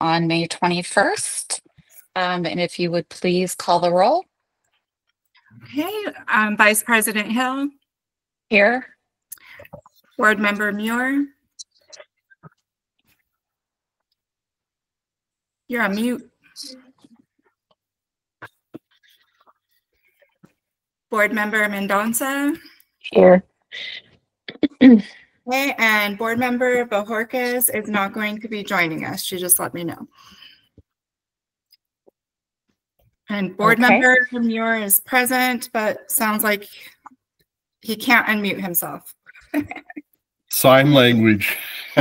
on May 21st. And if you would please call the roll. Okay, Vice President Hill, Here. Board Member Muir. You're on mute. Board Member Mendonça. Here. Okay, and Board Member Bojorquez is not going to be joining us. She just let me know. And Board Member Muir is present, but sounds like he can't unmute himself. Sign language.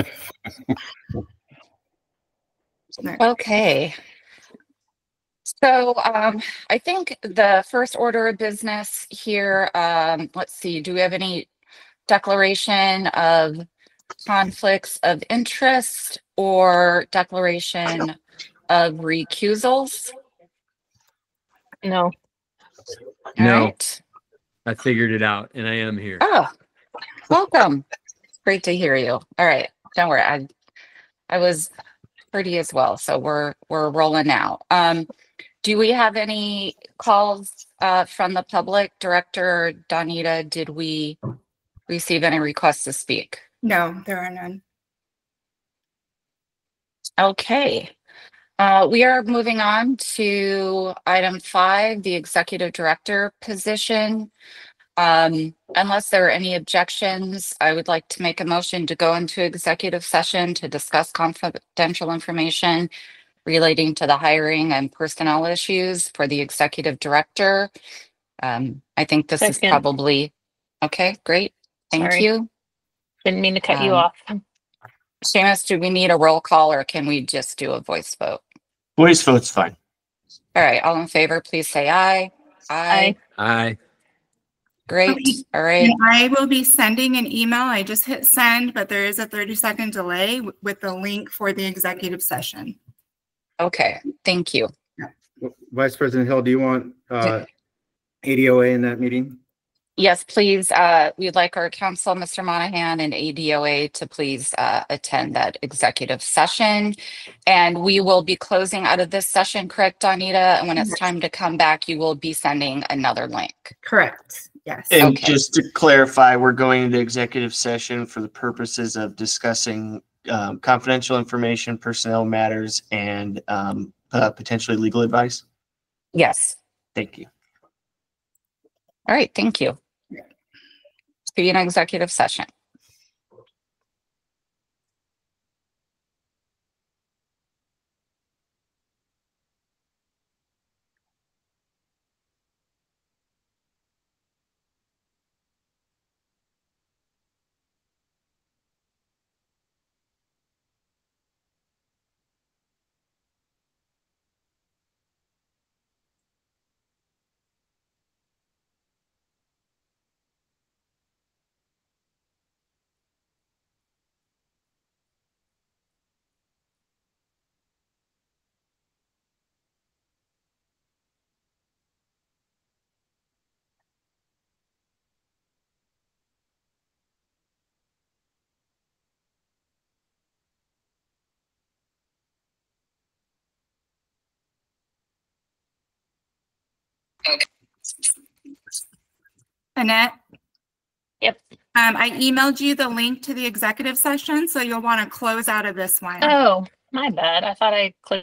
Okay. So I think the first order of business here, let's see, do we have any declaration of conflicts of interest or declaration of recusals? No. All No. right. I figured it out, and I am here. Oh, welcome. Great to hear you. All right. Don't worry. I was pretty as well. So we're rolling now. Do we have any calls from the public? Director Donita, did we receive any requests to speak? No, there are none. Okay. We are moving on to item 5, the executive director position. Unless there are any objections, I would like to make a motion to go into executive session to discuss confidential information relating to the hiring and personnel issues for the executive director. I think this is Second. probably okay. Great. Thank Sorry. you. Didn't mean to cut you off. Seamus, do we need a roll call or can we just do a voice vote? Voice vote's fine. All right. All in favor, please say aye. Aye. Aye. Great. Okay. All right. And I will be sending an email. I just hit send, but there is a 30-second delay with the link for the executive session. Okay. Thank you. Vice President Hill, do you want ADOA in that meeting? Yes, please. We'd like our counsel, Mr. Monahan, and ADOA to please attend that executive session. And we will be closing out of this session, correct, Donita? And when it's time to come back, you will be sending another link. Correct. Yes. And Okay. just to clarify, we're going into executive session for the purposes of discussing confidential information, personnel matters, and potentially legal advice. Yes. Thank you. All right. Thank you. See you in executive session. Annette? Yep. I emailed you the link to the executive session, so you'll want to close out of this one. Oh, my bad. I thought I clicked.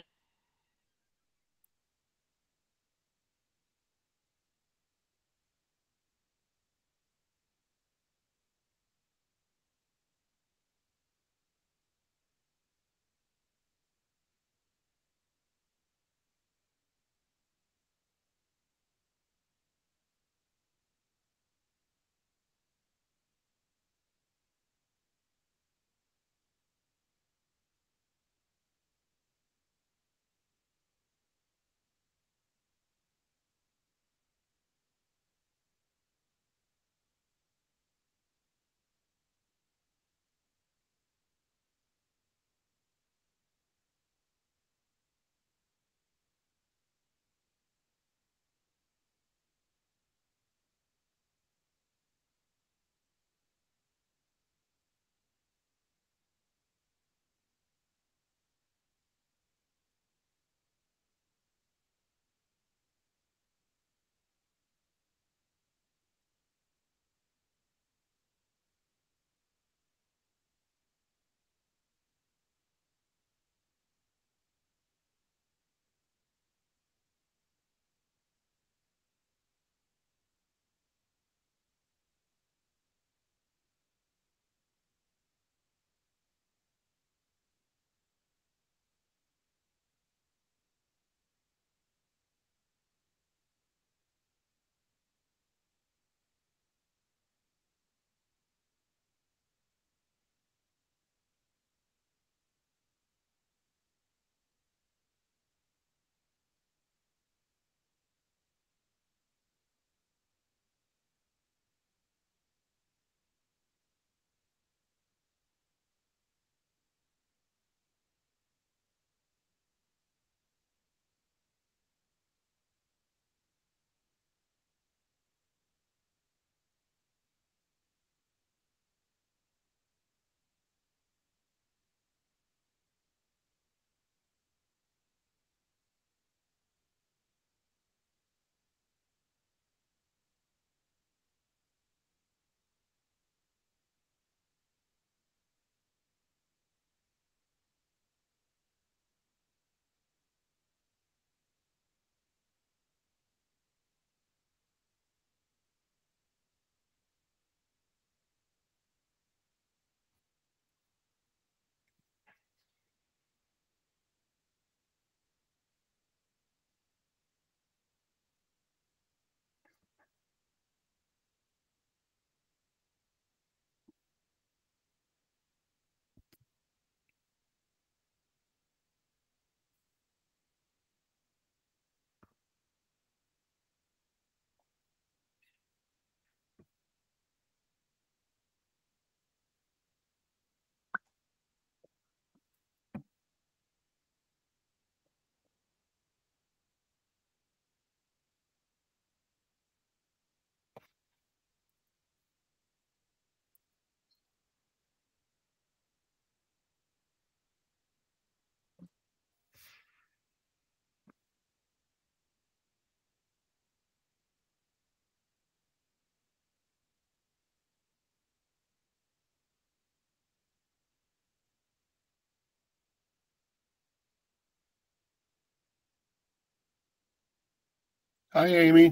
Hi, Amy.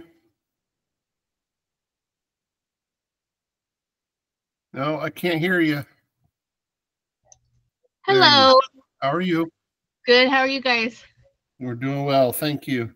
No, I can't hear you. There you go. Hello. How are you? Good. How are you guys? We're doing well, thank you.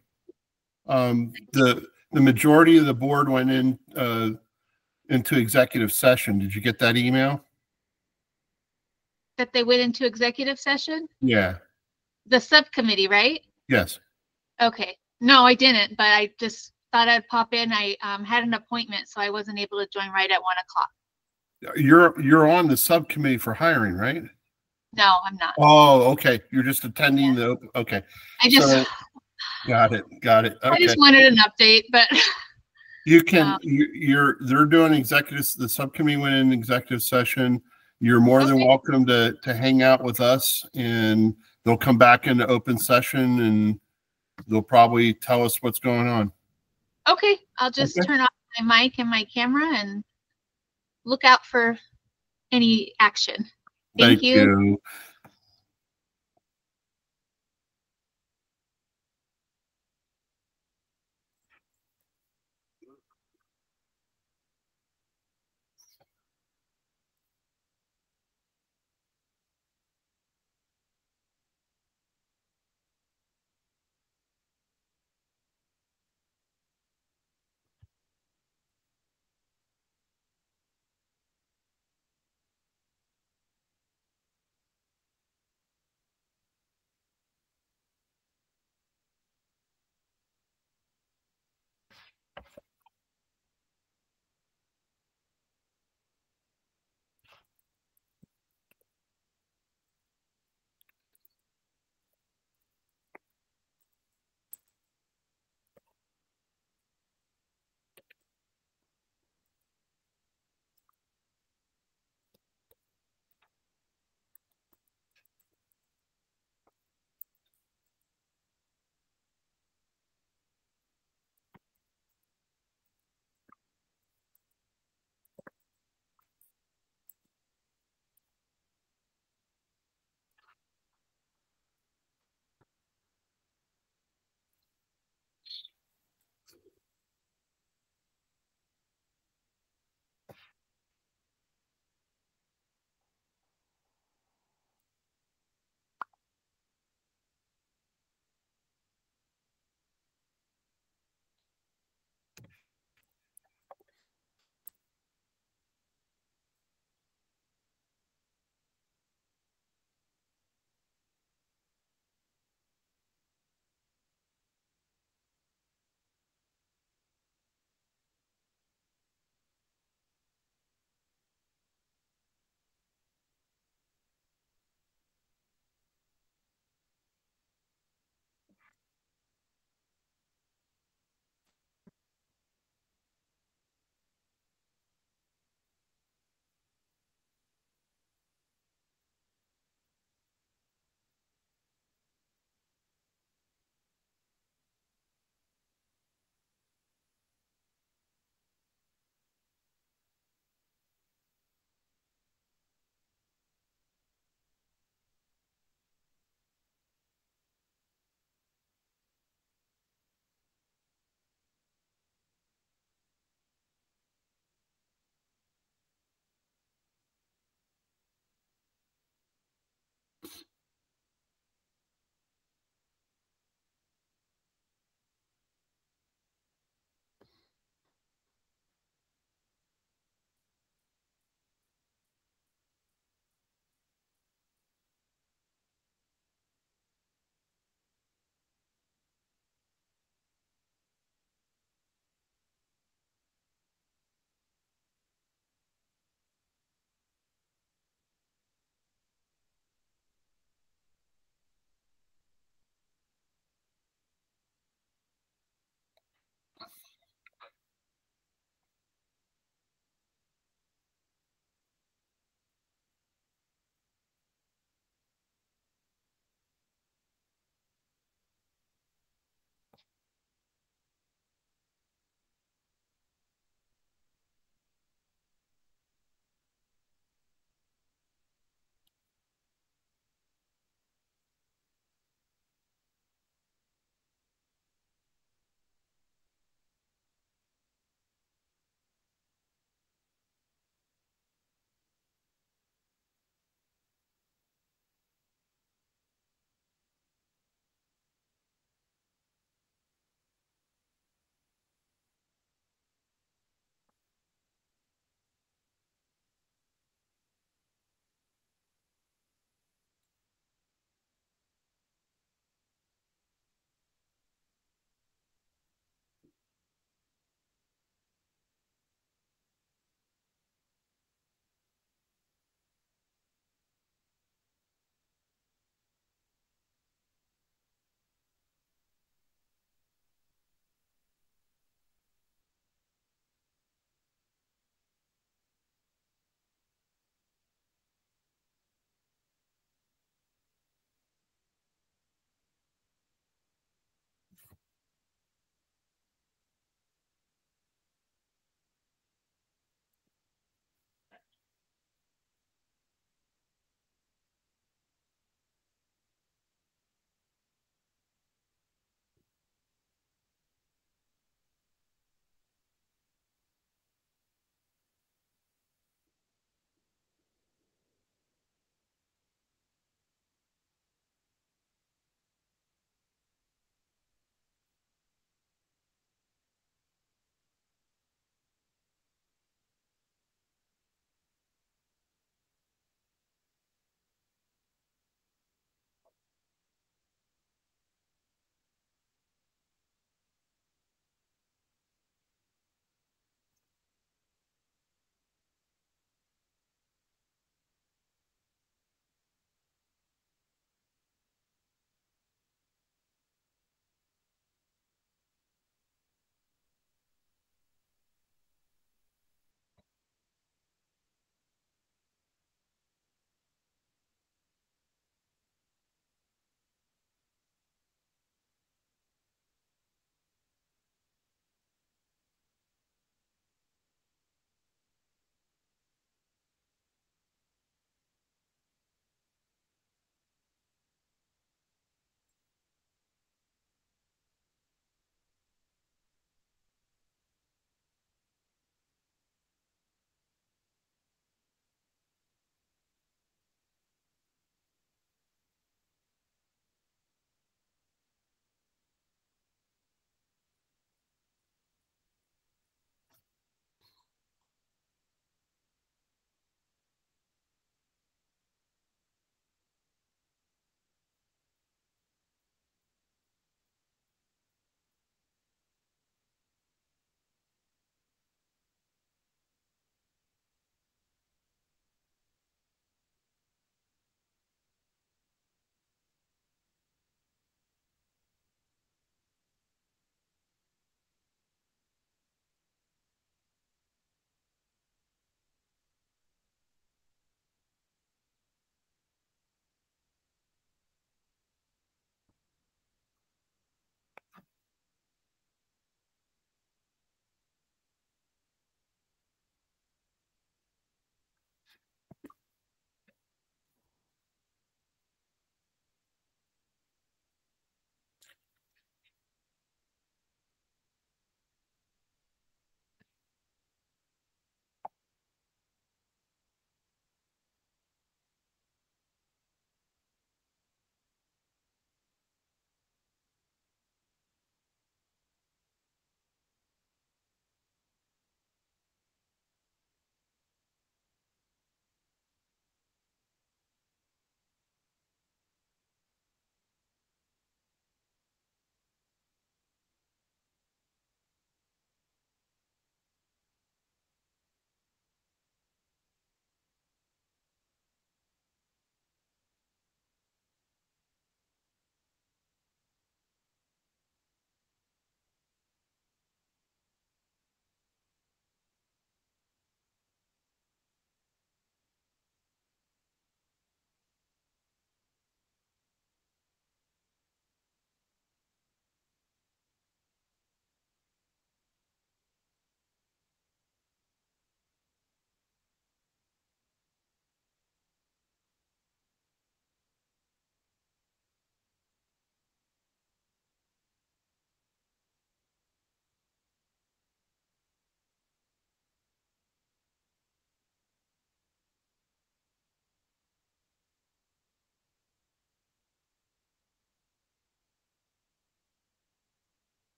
The majority of the board went into executive session. Did you get that email? That they went into executive session? Yeah, The subcommittee, right? yes. Okay. No, I didn't, but I just thought I'd pop in. I had an appointment, so I wasn't able to join right at 1:00. You're on the subcommittee for hiring, right? No, I'm not. Oh, okay. You're just attending okay. I just So, got it. I Okay. just wanted an update, but You can, they're doing the subcommittee went in executive session. You're more than Okay. welcome to hang out with us, and they'll come back into open session and they'll probably tell us what's going on. okay, I'll just Okay. turn off my mic and my camera and look out for any action. Thank you.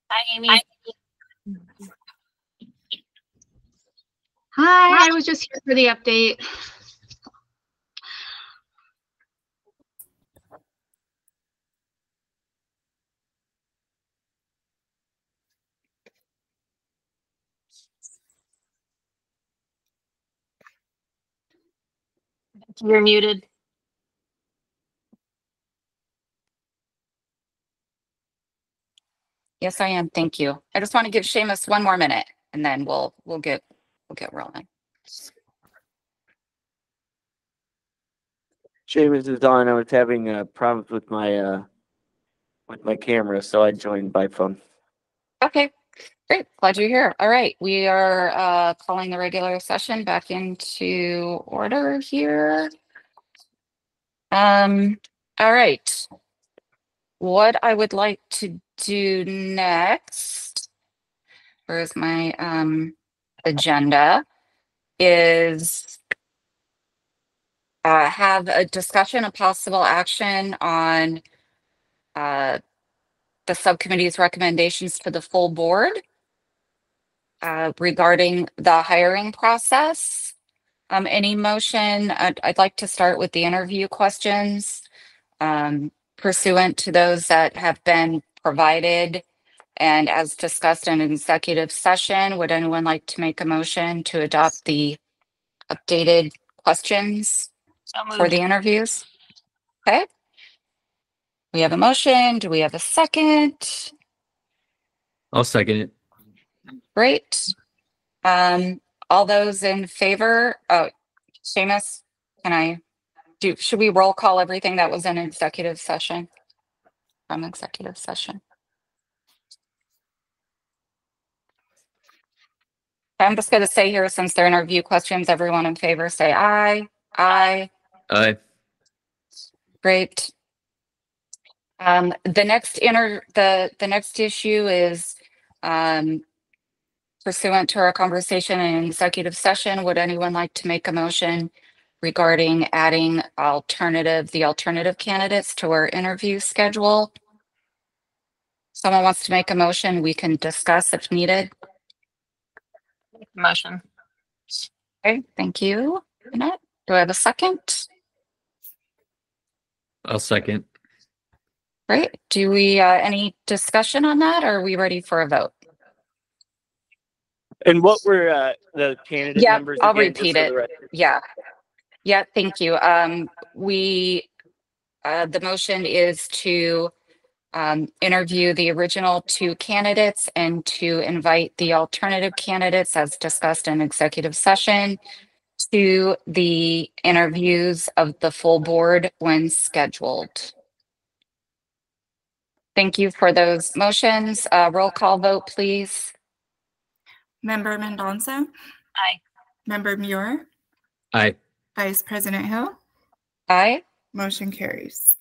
Hi, Amy. Hi, I was just here for the update. You're muted. Yes, I am. Thank you. I just want to give Seamus one more minute and then we'll get rolling. Seamus is on. I was having problems with my camera, so I joined by phone. Okay, great. Glad you're here. All right, we are calling the regular session back into order here. All right. What I would like to do next, where's my agenda, is have a discussion of possible action on the subcommittee's recommendations to the full board regarding the hiring process. Any motion, I'd like to start with the interview questions pursuant to those that have been provided. And as discussed in executive session, would anyone like to make a motion to adopt the updated questions So for moved. the interviews? Okay. We have a motion. Do we have a second? I'll second it. Great. All those in favor? Oh, Seamus, should we roll call everything that was in executive session? From executive session. I'm just going to say here, since they're interview questions, everyone in favor say aye. Aye. Aye. Great. The next issue is pursuant to our conversation in executive session. Would anyone like to make a motion regarding adding the alternative candidates to our interview schedule? Someone wants to make a motion, we can discuss if needed. Motion. Okay, thank you. Annette. Do I have a second? I'll second. Great. Do we, any discussion on that, or are we ready for a vote? And what were the candidate Yeah, numbers? I'll again, just repeat for it. the record? Yeah. Yeah, thank you. The motion is to interview the original two candidates and to invite the alternative candidates, as discussed in executive session, to the interviews of the full board when scheduled. Thank you for those motions. Roll call vote, please. Member Mendonça, Aye. Member Muir, Aye. Vice President Hill, Aye. motion carries.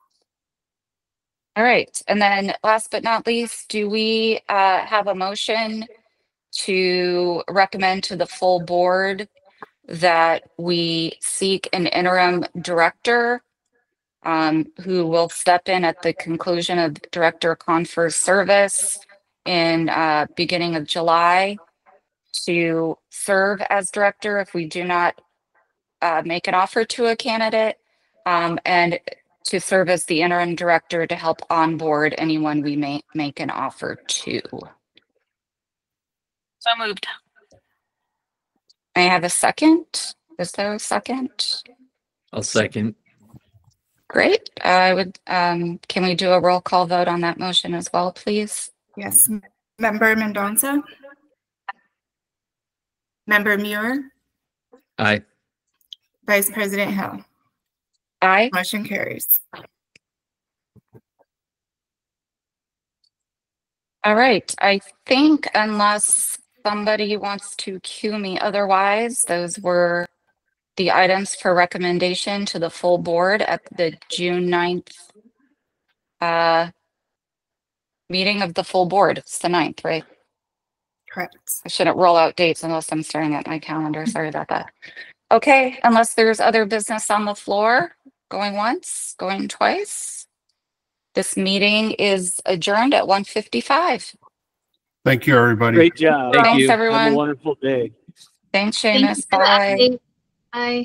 All right. And then last but not least, do we have a motion to recommend to the full board that we seek an interim director who will step in at the conclusion of Director Confer's service in beginning of July to serve as director if we do not make an offer to a candidate, and to serve as the interim director to help onboard anyone we may make an offer to. So moved. May I have a second? Is there a second? I'll second. Great. I would, can we do a roll call vote on that motion as well, please? Yes. Member Mendonça, Member Muir, Aye. Vice President Hill, Aye. motion carries. All right. I think unless somebody wants to cue me otherwise, those were the items for recommendation to the full board at the June 9th meeting of the full board. It's the 9th, right? Correct. I shouldn't roll out dates unless I'm staring at my calendar. Sorry about that. Okay, unless there's other business on the floor, going once, going twice. This meeting is adjourned at 1:55. Thank you, everybody. Great job. Thank Thanks, you. Have a everyone. wonderful day. Thanks, Thank you Seamus. for the Bye. update. Bye.